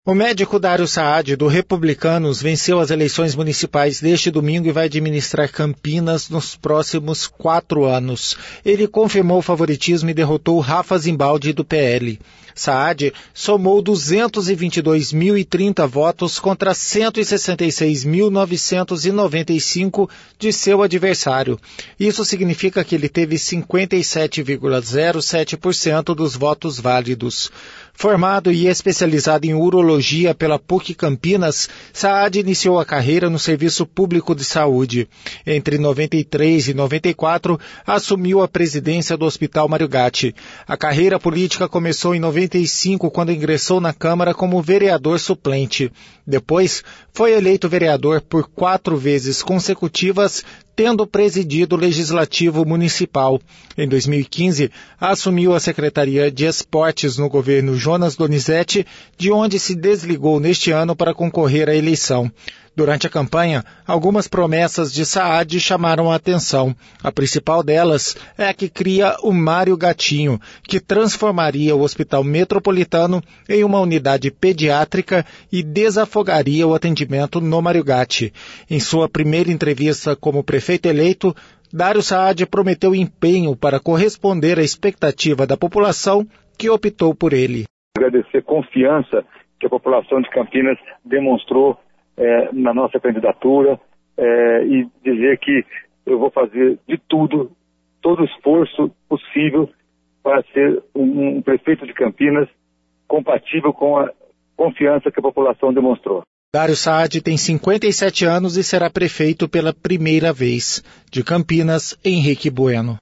O médico Dário Saad, do Republicanos, venceu as eleições municipais deste domingo e vai administrar Campinas nos próximos 4 anos. Ele confirmou o favoritismo e derrotou Rafa Zimbaldi, do PL. Saad somou 222.030 votos contra 166.995 de seu adversário. Isso significa que ele teve 57,07% dos votos válidos. Formado e especializado em urologia pela PUC Campinas, Saad iniciou a carreira no Serviço Público de Saúde. Entre 93 e 94, assumiu a presidência do Hospital Mário Gatti. A carreira política começou em 95, quando ingressou na Câmara como vereador suplente. Depois, foi eleito vereador por 4 vezes consecutivas, tendo presidido o Legislativo Municipal. Em 2015, assumiu a Secretaria de Esportes no governo Jonas Donizete, de onde se desligou neste ano para concorrer à eleição. Durante a campanha, algumas promessas de Saad chamaram a atenção. A principal delas é a que cria o Mário Gatinho, que transformaria o Hospital Metropolitano em uma unidade pediátrica e desafogaria o atendimento no Mário Gatti. Em sua primeira entrevista como prefeito eleito, Dário Saad prometeu empenho para corresponder à expectativa da população que optou por ele. Agradecer a confiança que a população de Campinas demonstrou na nossa candidatura e dizer que eu vou fazer de tudo, todo o esforço possível para ser um prefeito de Campinas compatível com a confiança que a população demonstrou. Dário Saad tem 57 anos e será prefeito pela primeira vez. De Campinas, Henrique Bueno.